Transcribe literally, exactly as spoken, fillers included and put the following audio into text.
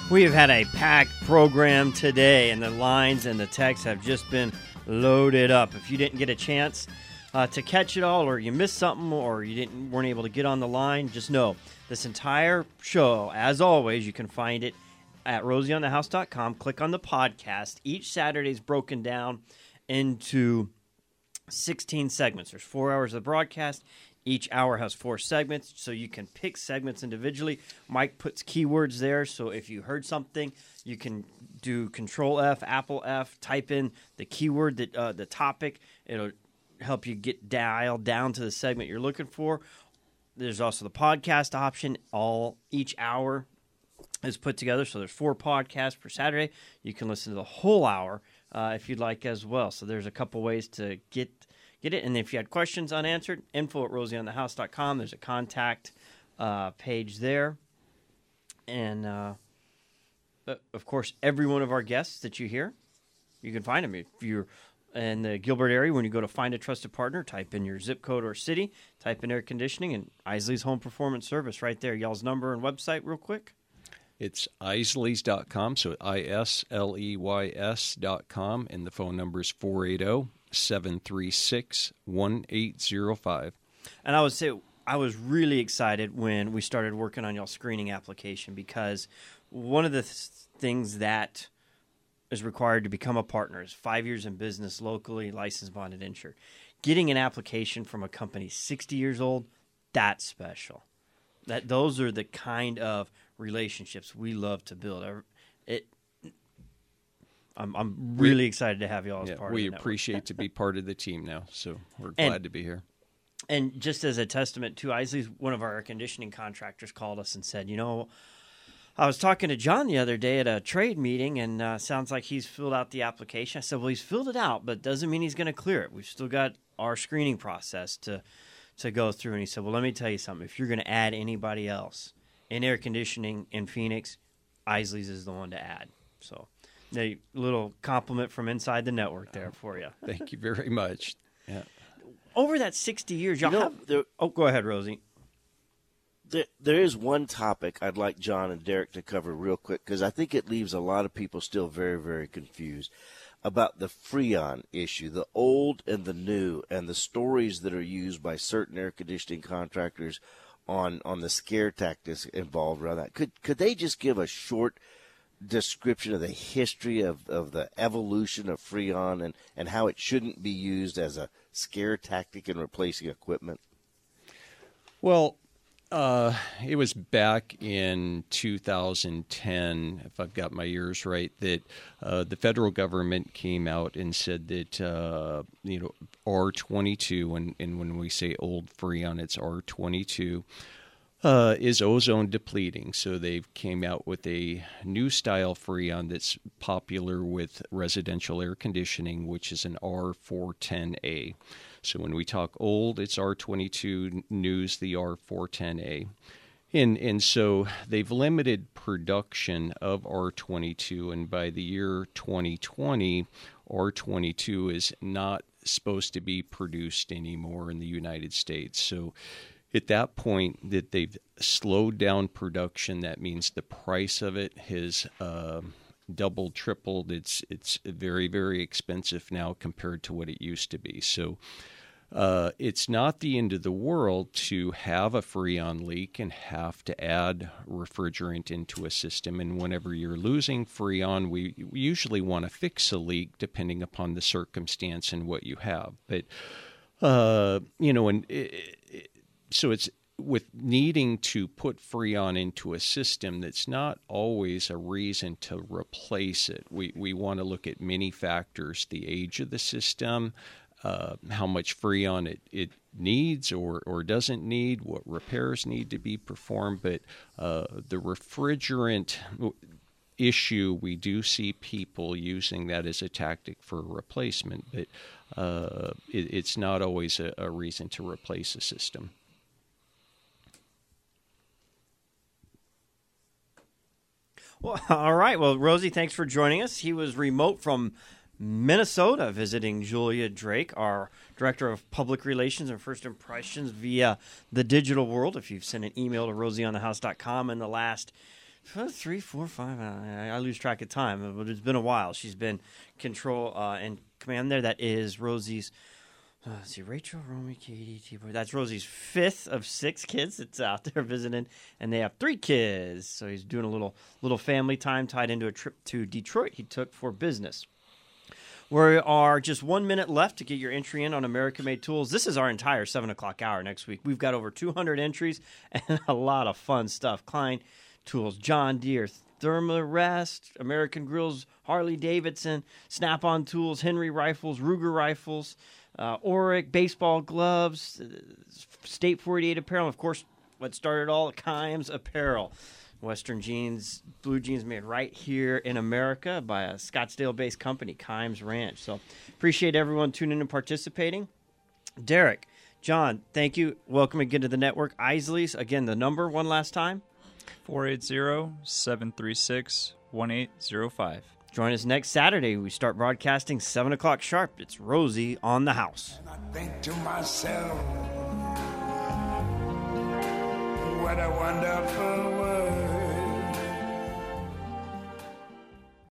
We have had a packed program today, and the lines and the texts have just been loaded up. If you didn't get a chance uh, to catch it all, or you missed something, or you didn't weren't able to get on the line, just know this entire show, as always, you can find it at rosie on the house dot com. Click on the podcast. Each Saturday is broken down into sixteen segments. There's four hours of broadcast. Each hour has four segments, so you can pick segments individually. Mike puts keywords there, so if you heard something, you can do Control F, Apple F, type in the keyword, that uh, the topic. It'll help you get dialed down to the segment you're looking for. There's also the podcast option. All each hour is put together, so there's four podcasts per Saturday. You can listen to the whole hour uh, if you'd like as well. So there's a couple ways to get Get it, and if you had questions unanswered, info at rosie on the house dot com. There's a contact uh, page there. And, uh, of course, every one of our guests that you hear, you can find them. If you're in the Gilbert area, when you go to Find a Trusted Partner, type in your zip code or city, type in air conditioning, and Isley's Home Performance Service right there. Y'all's number and website real quick. It's isleys dot com, so I S L E Y S dot com, and the phone number is four eight zero, seven three six, one eight zero five. And I would say I was really excited when we started working on y'all's screening application, because one of the th- things that is required to become a partner is five years in business, locally, licensed, bonded, insured. Getting an application from a company sixty years old, that's special. That those are the kind of relationships we love to build. It, I'm, I'm really we, excited to have you all as yeah, part we of the appreciate to be part of the team now, so we're and, glad to be here. And just as a testament to Isley's, one of our air conditioning contractors called us and said, you know, I was talking to John the other day at a trade meeting, and uh, sounds like he's filled out the application. I said, well, he's filled it out, but doesn't mean he's going to clear it. We've still got our screening process to to go through. And he said, well, let me tell you something. If you're going to add anybody else in air conditioning in Phoenix, Isley's is the one to add. So a little compliment from inside the network there for you. Thank you very much. Yeah. Over that sixty years, y'all you know, have... There, oh, go ahead, Rosie. There, there is one topic I'd like John and Derek to cover real quick, because I think it leaves a lot of people still very, very confused about the Freon issue, the old and the new, and the stories that are used by certain air conditioning contractors on, on the scare tactics involved around that. Could could they just give a short description of the history of, of the evolution of Freon and, and how it shouldn't be used as a scare tactic in replacing equipment? Well, uh, it was back in two thousand ten, if I've got my years right, that uh, the federal government came out and said that, uh, you know, R twenty-two, and, and when we say old Freon, it's R twenty-two, uh, is ozone depleting. So they came out with a new style Freon that's popular with residential air conditioning, which is an R four ten A. So when we talk old, it's R twenty-two, news, the R four ten A. And, and so they've limited production of R twenty-two, and by the year twenty twenty, R twenty-two is not supposed to be produced anymore in the United States. So at that point that they've slowed down production, that means the price of it has uh, doubled, tripled. It's it's very, very expensive now compared to what it used to be. So uh, it's not the end of the world to have a Freon leak and have to add refrigerant into a system. And whenever you're losing Freon, we, we usually want to fix a leak depending upon the circumstance and what you have. But, uh, you know, and it, it, so it's with needing to put Freon into a system, that's not always a reason to replace it. We we want to look at many factors: the age of the system, uh, how much Freon it, it needs or, or doesn't need, what repairs need to be performed. But uh, the refrigerant issue, we do see people using that as a tactic for replacement, but uh, it, it's not always a, a reason to replace a system. Well, all right. Well, Rosie, thanks for joining us. He was remote from Minnesota visiting Julia Drake, our Director of Public Relations and First Impressions via the digital world. If you've sent an email to rosie on the house dot com in the last three, four, five. I, I lose track of time, but it's been a while. She's been control uh, and command there. That is Rosie's. Uh, let's see, Rachel, Romy, Katie, T-Boy. That's Rosie's fifth of six kids that's out there visiting, and they have three kids. So he's doing a little little family time tied into a trip to Detroit he took for business. We are just one minute left to get your entry in on American Made Tools. This is our entire seven o'clock hour next week. We've got over two hundred entries and a lot of fun stuff. Klein Tools, John Deere, Thermarest, American Grills, Harley Davidson, Snap-on Tools, Henry Rifles, Ruger Rifles, uh, Oric, baseball gloves, uh, State forty-eight Apparel, of course, what started all, Kimes Apparel. Western jeans, blue jeans made right here in America by a Scottsdale-based company, Kimes Ranch. So appreciate everyone tuning in and participating. Derek, John, thank you. Welcome again to the network. Isley's, again, the number one last time. four eight zero, seven three six, one eight zero five. Join us next Saturday. We start broadcasting seven o'clock sharp. It's Rosie on the House. And I think to myself, what a wonderful world.